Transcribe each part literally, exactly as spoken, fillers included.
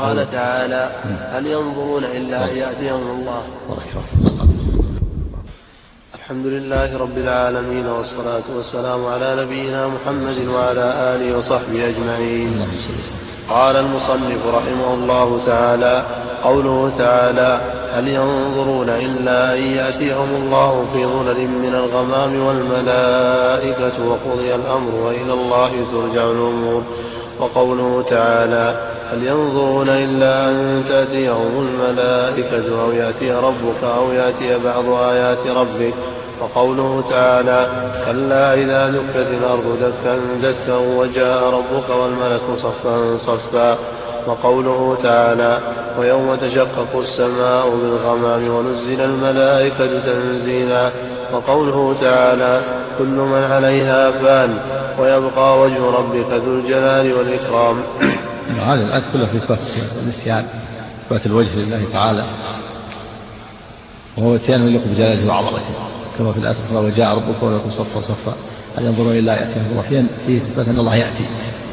قال تعالى: هل ينظرون إلا أن يأتيهم الله. الحمد لله رب العالمين، والصلاة والسلام على نبينا محمد وعلى آله وصحبه أجمعين. قال المصنف رحمه الله تعالى: قوله تعالى: هل ينظرون إلا أن يأتيهم الله في ظلل من الغمام والملائكة وقضي الأمر وإلى الله ترجع الأمور. وقوله تعالى: هل ينظرون إلا أن تأتيهم الملائكة أو يأتي ربك أو يأتي بعض آيات ربك. وقوله تعالى: كلا إذا دكت الأرض دكا دكا وجاء ربك والملك صفا صفا. وقوله تعالى: ويوم تشقق السماء بالغمام ونزل الملائكة تنزيلا. وقوله تعالى: كل من عليها فان ويبقى وجه ربك ذو الجلال والإكرام. هذا الآيات كلها في إثبات النسيان، إثبات الوجه لله تعالى، وهو اتيان يليق بجلاله وعظمته، كما في الآية الأخرى: وجاء ربك والملك صفا صفا. هل ينظرون إلا يأتيهم الله؟ فيه إثبات أن الله يأتي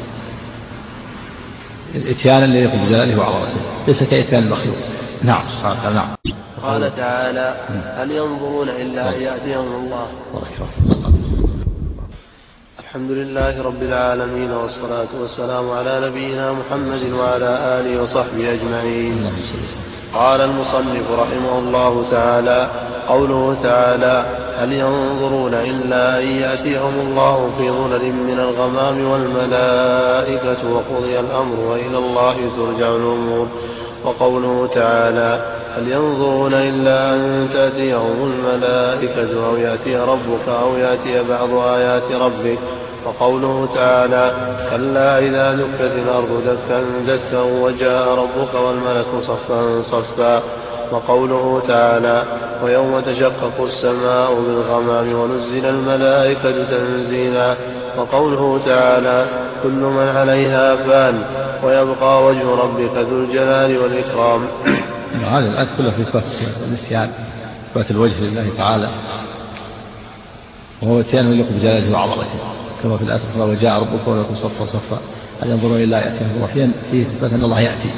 اتيانا يليق بجلاله وعظمته، ليس كإتيان المخلوق. نعم سبحانه. نعم. قال تعالى: هل ينظرون إلا أن يأتيهم الله. الحمد لله رب العالمين، والصلاة والسلام على نبينا محمد وعلى آله وصحبه أجمعين. قال المصنف رحمه الله تعالى: قوله تعالى: هل ينظرون إلا أن يأتيهم الله في ظلل من الغمام والملائكة وقضي الأمر وإلى الله ترجع الأمور. وقوله تعالى: هل ينظرون إلا أن تأتيهم الملائكة أو يأتي ربك أو يأتي بعض آيات ربك. وقوله تعالى: كلا إذا دكت الأرض دكا دكا وجاء ربك والملك صفا صفا. وقوله تعالى: ويوم تشقق السماء بالغمام ونزل الملائكة تنزيلا. وقوله تعالى: كل من عليها فان ويبقى وجه ربك ذو الجلال والإكرام. هذه الآيات كلها في إثبات النسيان، إثبات الوجه لله تعالى، وهو اتيان يليق بجلاله وعظمته، كما في الآية الأخرى: وجاء ربك والملك صفا صفا. هل ينظرون إلا يأتيهم الله؟ فيه إثبات أن الله يأتي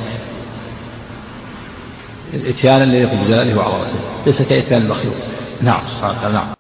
اتيانا يليق بجلاله وعظمته، ليس كإتيان المخلوق. نعم سبحانه. نعم.